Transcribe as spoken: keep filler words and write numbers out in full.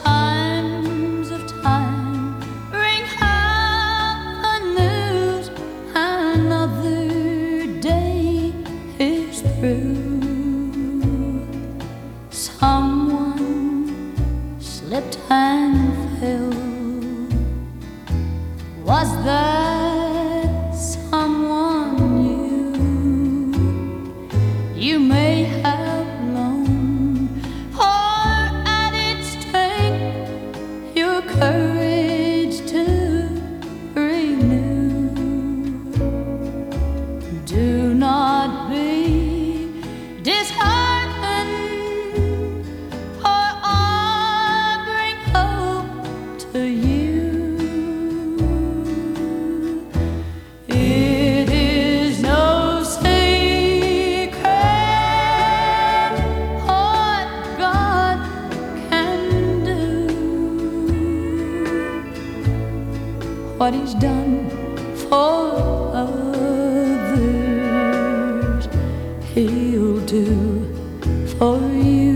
chimes of time ring out the news. Another day is through. Someone slipped and fell. Was that someone you? You may have known, or at its strength your courage to renew. Do not be disheartened, for I bring hope to you. What He's done for others, He'll do for you.